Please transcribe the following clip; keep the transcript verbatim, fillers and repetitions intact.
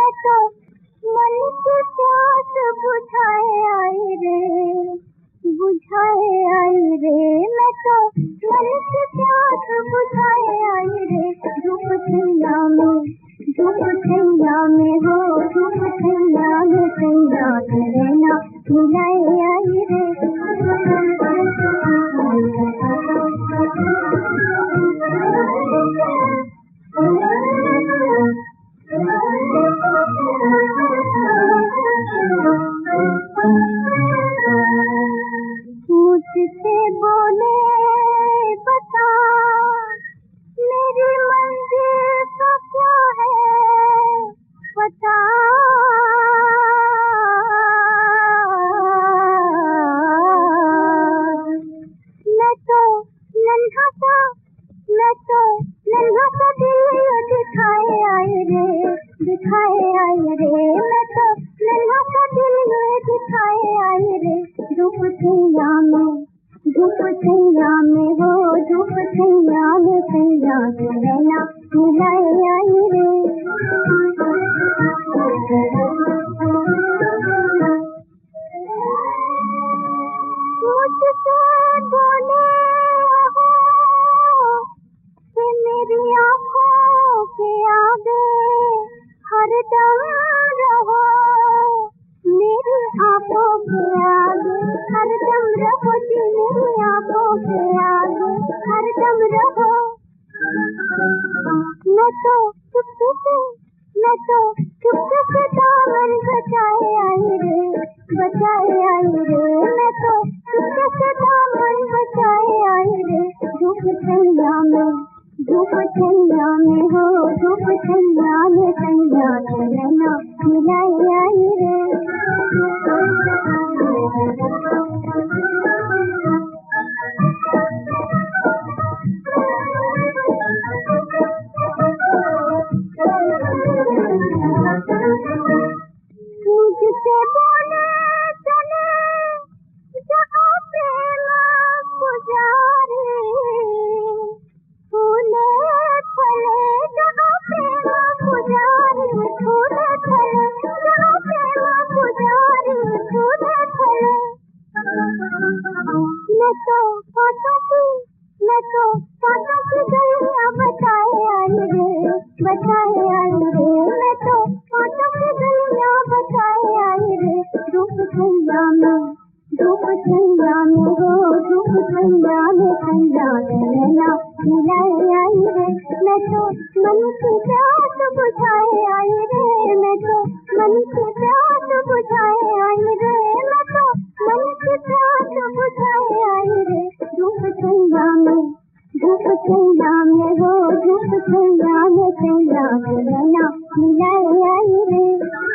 मैं तो मन की प्यास बुझाए आई रे, बुझाए आई रे। मैं तो मन की प्यास बुझाए आई रे। धूप छैया में, धूप छैया में हो, धूप छैया में छैया रहना मिलाए आई रे। मुझसे बोले बता मेरी मंजिल का क्या है पता। मैं तो नन्हा सा, मैं तो नन्हा सा दिल दिखाए आई रे, दिखाए आई रे। मैं तो नन्हा सा दिल दिखाए आई रे। धूप छैया में, धूप छैया में हो, धूप छैया में छैया रहना मिलाए आई रे। मुझसे बोले हो कि मेरी आँखों के आगे हरदम रहो, मेरी आँखों के आगे हरदम रहो जी, मेरी आँखों के आगे हरदम रहो। मैं तो चुपके से, मैं तो चुपके से दामन बचाए आई रे, बचाए आई रे। मैं तो चुपके से दामन बचाए आई रे। धूप छैया में, धूप छैया में हो, धूप छैया में छैया रहना मिलाए आई रे। मुझसे बोले चले जहाँ प्रेम पुजारी, फूले फले जहाँ प्रेम पुजारी, फूले फले जहाँ प्रेम पुजारी, फूले फले। मैं तो कांटों की, मैं तो कांटों की गलियां बचाए आई रे, बचाए आई रे। मैं तो कांटों की गलियां बचाए आई रे। धूप छैया में, धूप छैया में हो, धूप छैया में छैया रहना मिलाए आई रे। मैं तो मन की प्यास बुझाए आई रे, मैं तो मन की प्यास बुझाए आई रे। मैं तो मन की प्यास बुझाए आई रे। धूप छैया में, धूप छैया में हो, धूप छैया में छैया रहना मिलाए आई रे।